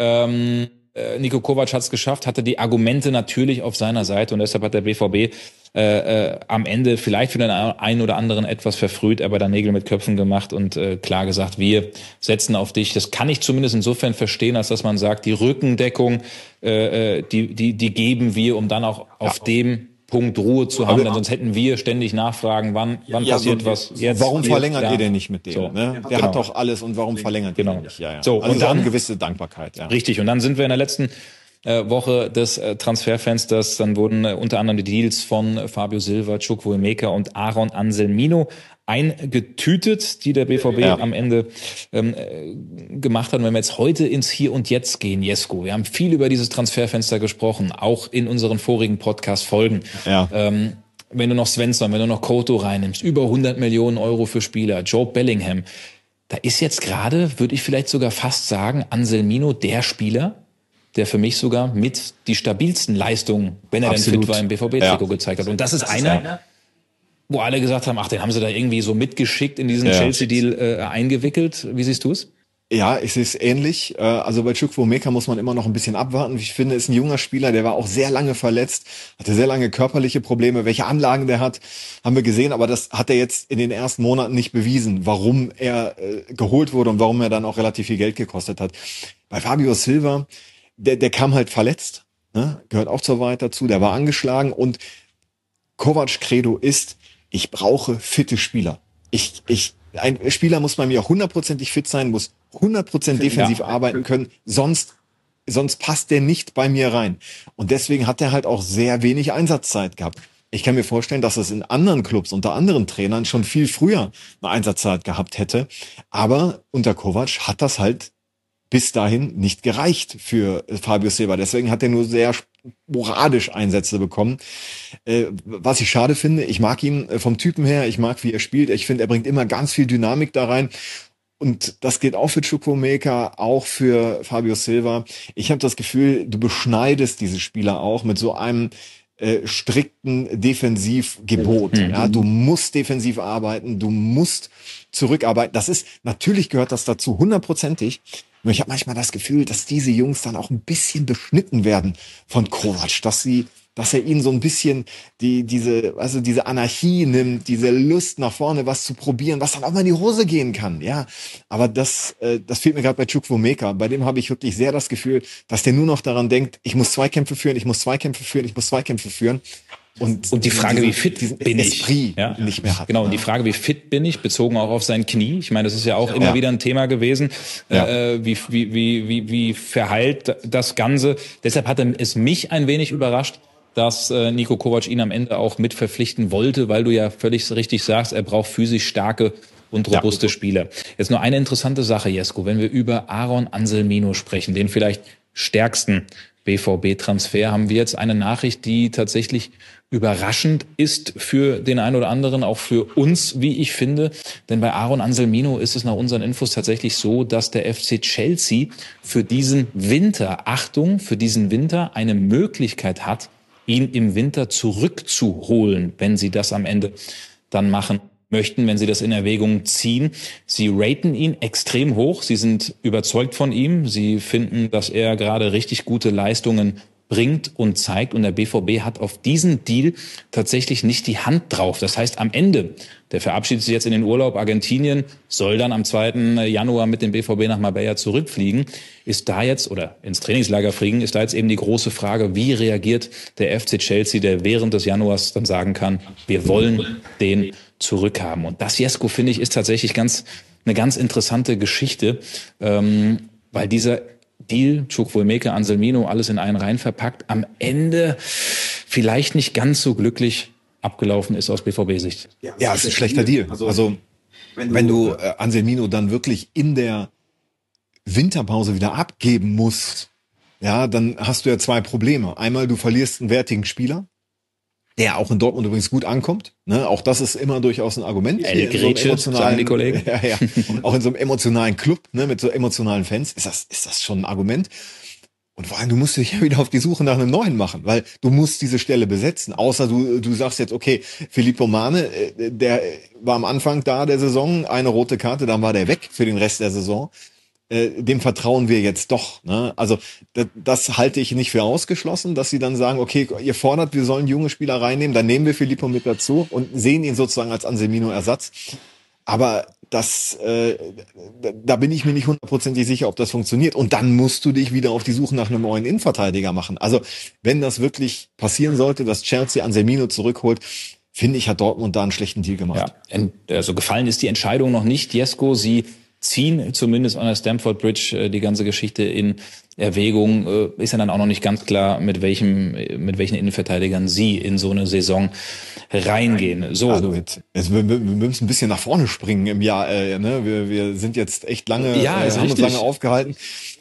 Niko Kovac hat es geschafft, hatte die Argumente natürlich auf seiner Seite und deshalb hat der BVB am Ende vielleicht für den einen oder anderen etwas verfrüht, aber da Nägel mit Köpfen gemacht und klar gesagt, wir setzen auf dich. Das kann ich zumindest insofern verstehen, als dass man sagt, die Rückendeckung, die geben wir, um dann auch auf dem Punkt Ruhe zu haben, denn sonst hätten wir ständig nachfragen, wann passiert was jetzt. Warum verlängert ihr denn nicht mit dem? So. Ne? Der hat doch alles und warum verlängert ihr nicht? Ja. So, also und dann eine gewisse Dankbarkeit. Ja. Richtig, und dann sind wir in der letzten Woche des Transferfensters, dann wurden unter anderem die Deals von Fabio Silva, Chukwuemeka und Aaron Anselmino eingetütet, die der BVB am Ende gemacht hat. Und wenn wir jetzt heute ins Hier und Jetzt gehen, Jesko, wir haben viel über dieses Transferfenster gesprochen, auch in unseren vorigen Podcast-Folgen. Ja. Wenn du noch Svensson, wenn du noch Koto reinnimmst, über 100 Millionen Euro für Spieler, Joe Bellingham, da ist jetzt gerade, würde ich vielleicht sogar fast sagen, Anselmino der Spieler, der für mich sogar mit die stabilsten Leistungen, wenn er denn fit war, im BVB-Trikot gezeigt hat. Und das ist einer, wo alle gesagt haben, ach, den haben sie da irgendwie so mitgeschickt in diesen Chelsea-Deal eingewickelt. Wie siehst du es? Ja, ich sehe es ähnlich. Also bei Chukwuemeka muss man immer noch ein bisschen abwarten. Ich finde, ist ein junger Spieler, der war auch sehr lange verletzt, hatte sehr lange körperliche Probleme. Welche Anlagen der hat, haben wir gesehen, aber das hat er jetzt in den ersten Monaten nicht bewiesen, warum er geholt wurde und warum er dann auch relativ viel Geld gekostet hat. Bei Fabio Silva, der kam halt verletzt, ne? Gehört auch zur Wahrheit dazu, der war angeschlagen und Kovac Credo ist, ich brauche fitte Spieler. Ein Spieler muss bei mir 100%ig fit sein, muss 100% defensiv arbeiten können, sonst passt der nicht bei mir rein. Und deswegen hat er halt auch sehr wenig Einsatzzeit gehabt. Ich kann mir vorstellen, dass es in anderen Clubs, unter anderen Trainern schon viel früher eine Einsatzzeit gehabt hätte. Aber unter Kovac hat das halt bis dahin nicht gereicht für Fabio Silva. Deswegen hat er nur sehr sporadisch Einsätze bekommen. Was ich schade finde, ich mag ihn vom Typen her, ich mag, wie er spielt. Ich finde, er bringt immer ganz viel Dynamik da rein. Und das geht auch für Chukwuemeka, auch für Fabio Silva. Ich habe das Gefühl, du beschneidest diese Spieler auch mit so einem strikten Defensivgebot. Ja, du musst defensiv arbeiten, du musst zurückarbeiten. Natürlich gehört das dazu, 100%ig. Nur ich habe manchmal das Gefühl, dass diese Jungs dann auch ein bisschen beschnitten werden von Kovac, dass sie dass er ihnen so ein bisschen diese Anarchie nimmt, diese Lust nach vorne, was zu probieren, was dann auch mal in die Hose gehen kann, ja. Aber das fehlt mir gerade bei Chukwuemeka. Bei dem habe ich wirklich sehr das Gefühl, dass der nur noch daran denkt, ich muss Zweikämpfe führen. Und die Frage, wie fit bin ich? Ja, nicht mehr hat. Genau, und die Frage, wie fit bin ich, bezogen auch auf sein Knie. Ich meine, das ist ja auch immer wieder ein Thema gewesen. Wie verheilt das Ganze? Deshalb hat es mich ein wenig überrascht, dass Niko Kovac ihn am Ende auch mit verpflichten wollte, weil du ja völlig richtig sagst, er braucht physisch starke und robuste Spieler. Jetzt nur eine interessante Sache, Jesko, wenn wir über Aaron Anselmino sprechen, den vielleicht stärksten BVB-Transfer, haben wir jetzt eine Nachricht, die tatsächlich überraschend ist für den einen oder anderen, auch für uns, wie ich finde. Denn bei Aaron Anselmino ist es nach unseren Infos tatsächlich so, dass der FC Chelsea für diesen Winter, Achtung, für diesen Winter eine Möglichkeit hat, ihn im Winter zurückzuholen, wenn sie das am Ende dann machen möchten, wenn sie das in Erwägung ziehen. Sie raten ihn extrem hoch. Sie sind überzeugt von ihm. Sie finden, dass er gerade richtig gute Leistungen bringt und zeigt. Und der BVB hat auf diesen Deal tatsächlich nicht die Hand drauf. Das heißt, am Ende, der verabschiedet sich jetzt in den Urlaub, Argentinien, soll dann am 2. Januar mit dem BVB nach Marbella zurückfliegen, ist da jetzt, oder ins Trainingslager fliegen, ist da jetzt eben die große Frage, wie reagiert der FC Chelsea, der während des Januars dann sagen kann, wir wollen den zurückhaben. Und das, Jesko, finde ich, ist tatsächlich eine ganz interessante Geschichte, weil dieser Deal, Chukwuemeka, Anselmino, alles in einen Reihen verpackt, am Ende vielleicht nicht ganz so glücklich abgelaufen ist aus BVB-Sicht. Ja, es ist ein schlechter Deal. Also wenn du Anselmino dann wirklich in der Winterpause wieder abgeben musst, ja, dann hast du ja zwei Probleme. Einmal, du verlierst einen wertigen Spieler, der auch in Dortmund übrigens gut ankommt. Ne? Auch das ist immer durchaus ein Argument. Sagen die Kollegen. Ja. Auch in so einem emotionalen Club, ne, mit so emotionalen Fans, ist das schon ein Argument. Und vor allem, du musst dich ja wieder auf die Suche nach einem neuen machen, weil du musst diese Stelle besetzen. Außer du sagst jetzt, okay, Filippo Mane, der war am Anfang da der Saison, eine rote Karte, dann war der weg für den Rest der Saison. Dem vertrauen wir jetzt doch. Ne? Also das halte ich nicht für ausgeschlossen, dass sie dann sagen, okay, ihr fordert, wir sollen junge Spieler reinnehmen, dann nehmen wir Filippo mit dazu und sehen ihn sozusagen als Anselmino-Ersatz. Aber da bin ich mir nicht hundertprozentig sicher, ob das funktioniert. Und dann musst du dich wieder auf die Suche nach einem neuen Innenverteidiger machen. Also wenn das wirklich passieren sollte, dass Chelsea Anselmino zurückholt, finde ich, hat Dortmund da einen schlechten Deal gemacht. Ja, also gefallen ist die Entscheidung noch nicht, Jesko. Sie ziehen zumindest an der Stamford Bridge die ganze Geschichte in Erwägung. Ist ja dann auch noch nicht ganz klar, mit welchen Innenverteidigern sie in so eine Saison reingehen. So. Also wir müssen ein bisschen nach vorne springen im Jahr. Ne? Wir sind jetzt echt lange, haben uns lange aufgehalten.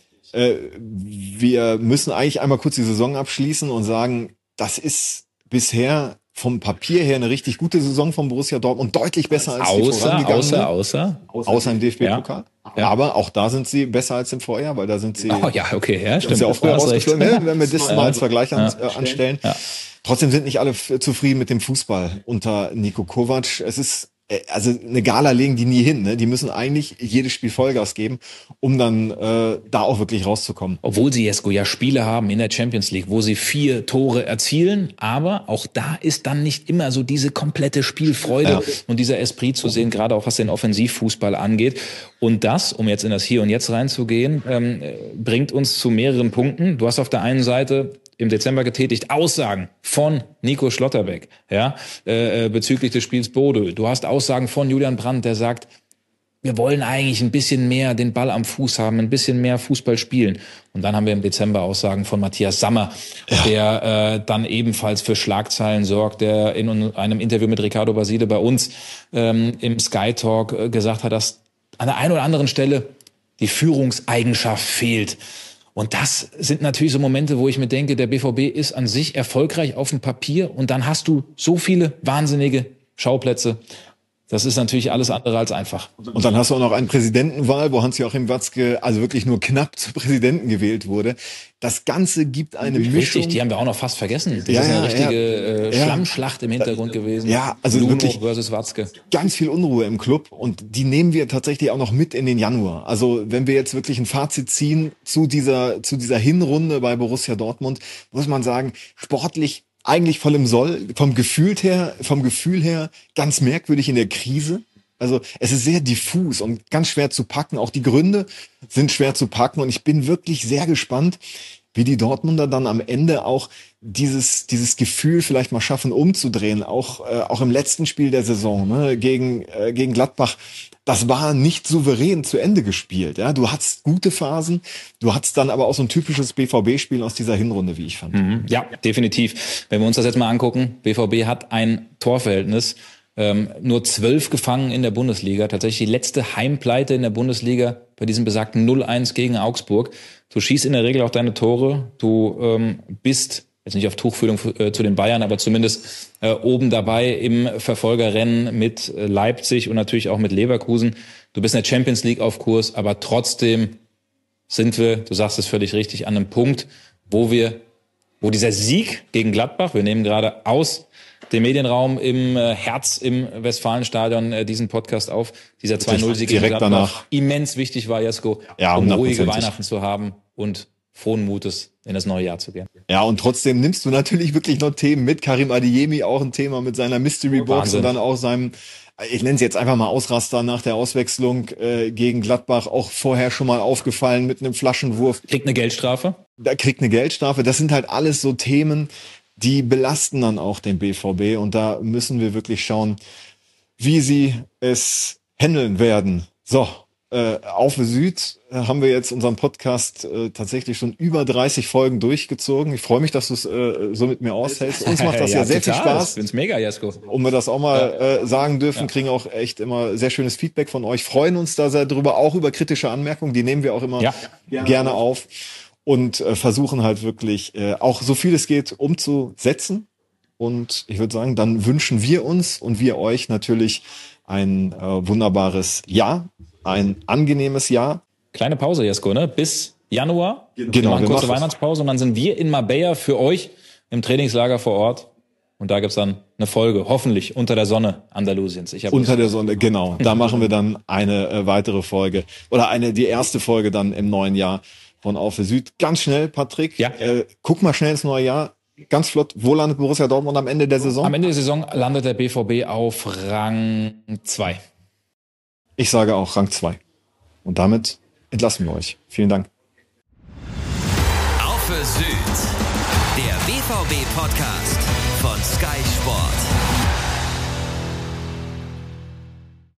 Wir müssen eigentlich einmal kurz die Saison abschließen und sagen, das ist bisher vom Papier her eine richtig gute Saison von Borussia Dortmund, deutlich besser als die vorangegangene. Außer im DFB-Pokal. Ja. Aber auch da sind sie besser als im Vorjahr, weil da sind sie... Oh ja, okay, ja, stimmt. Ist ja auch früher rausgeflogen, wenn wir das mal als Vergleich anstellen. Ja. Trotzdem sind nicht alle zufrieden mit dem Fußball unter Niko Kovac. Es ist also eine Gala legen die nie hin. Ne? Die müssen eigentlich jedes Spiel Vollgas geben, um dann da auch wirklich rauszukommen. Obwohl sie, Jesko, ja Spiele haben in der Champions League, wo sie 4 Tore erzielen, aber auch da ist dann nicht immer so diese komplette Spielfreude und dieser Esprit zu sehen, gerade auch was den Offensivfußball angeht. Und das, um jetzt in das Hier und Jetzt reinzugehen, bringt uns zu mehreren Punkten. Du hast auf der einen Seite im Dezember getätigt Aussagen von Nico Schlotterbeck, bezüglich des Spiels Bodø. Du hast Aussagen von Julian Brandt, der sagt, wir wollen eigentlich ein bisschen mehr den Ball am Fuß haben, ein bisschen mehr Fußball spielen. Und dann haben wir im Dezember Aussagen von Matthias Sammer, der dann ebenfalls für Schlagzeilen sorgt, der in einem Interview mit Ricardo Basile bei uns im Sky Talk gesagt hat, dass an der einen oder anderen Stelle die Führungseigenschaft fehlt. Und das sind natürlich so Momente, wo ich mir denke, der BVB ist an sich erfolgreich auf dem Papier und dann hast du so viele wahnsinnige Schauplätze. Das ist natürlich alles andere als einfach. Und dann hast du auch noch eine Präsidentenwahl, wo Hans-Joachim Watzke also wirklich nur knapp zu Präsidenten gewählt wurde. Das Ganze gibt eine Mischung. Richtig, die haben wir auch noch fast vergessen. Das ist eine richtige Schlammschlacht im Hintergrund gewesen. Ja, also Luno wirklich versus Watzke. Ganz viel Unruhe im Club und die nehmen wir tatsächlich auch noch mit in den Januar. Also wenn wir jetzt wirklich ein Fazit ziehen zu dieser Hinrunde bei Borussia Dortmund, muss man sagen, sportlich eigentlich vom Gefühl her ganz merkwürdig in der Krise. Also es ist sehr diffus und ganz schwer zu packen. Auch die Gründe sind schwer zu packen. Und ich bin wirklich sehr gespannt, wie die Dortmunder dann am Ende auch dieses Gefühl vielleicht mal schaffen umzudrehen. Auch im letzten Spiel der Saison, ne, gegen Gladbach. Das war nicht souverän zu Ende gespielt. Ja, du hattest gute Phasen, du hattest dann aber auch so ein typisches BVB-Spiel aus dieser Hinrunde, wie ich fand. Ja, definitiv. Wenn wir uns das jetzt mal angucken, BVB hat ein Torverhältnis, nur 12 gefangen in der Bundesliga. Tatsächlich die letzte Heimpleite in der Bundesliga bei diesem besagten 0-1 gegen Augsburg. Du schießt in der Regel auch deine Tore. Du bist jetzt nicht auf Tuchfühlung zu den Bayern, aber zumindest oben dabei im Verfolgerrennen mit Leipzig und natürlich auch mit Leverkusen. Du bist in der Champions League auf Kurs, aber trotzdem sind wir, du sagst es völlig richtig, an einem Punkt, wo dieser Sieg gegen Gladbach, wir nehmen gerade aus dem Medienraum im Herz im Westfalenstadion diesen Podcast auf, dieser 2-0-Sieg gegen Gladbach danach immens wichtig war, Jesko, ja, um ruhige Weihnachten zu haben und frohen Mutes in das neue Jahr zu gehen. Ja, und trotzdem nimmst du natürlich wirklich noch Themen mit. Karim Adeyemi auch ein Thema mit seiner Mystery Box Wahnsinn. Und dann auch seinem, ich nenne es jetzt einfach mal Ausraster nach der Auswechslung gegen Gladbach, auch vorher schon mal aufgefallen mit einem Flaschenwurf. Kriegt eine Geldstrafe. Das sind halt alles so Themen, die belasten dann auch den BVB. Und da müssen wir wirklich schauen, wie sie es handeln werden. So, auf Süd haben wir jetzt unseren Podcast tatsächlich schon über 30 Folgen durchgezogen. Ich freue mich, dass du es so mit mir aushältst. Uns macht das ja sehr total. Viel Spaß. Ich find's mega, Jesko. Und wir das auch mal sagen dürfen, kriegen auch echt immer sehr schönes Feedback von euch. Freuen uns da sehr drüber, auch über kritische Anmerkungen. Die nehmen wir auch immer gerne auf und versuchen halt wirklich auch so viel es geht umzusetzen. Und ich würde sagen, dann wünschen wir uns und wir euch natürlich ein wunderbares Jahr. Ein angenehmes Jahr. Kleine Pause, Jesko, ne? Bis Januar. Genau. Wir machen kurze Weihnachtspause und dann sind wir in Marbella für euch im Trainingslager vor Ort. Und da gibt's dann eine Folge, hoffentlich unter der Sonne Andalusiens. Unter der Sonne, genau. Da machen wir dann eine weitere Folge oder die erste Folge dann im neuen Jahr von Auf für Süd. Ganz schnell, Patrick. Ja. Guck mal schnell ins neue Jahr. Ganz flott. Wo landet Borussia Dortmund am Ende der Saison? Am Ende der Saison landet der BVB auf Rang 2. Ich sage auch Rang 2. Und damit entlassen wir euch. Vielen Dank. Auf für Süd. Der BVB-Podcast von Sky Sport.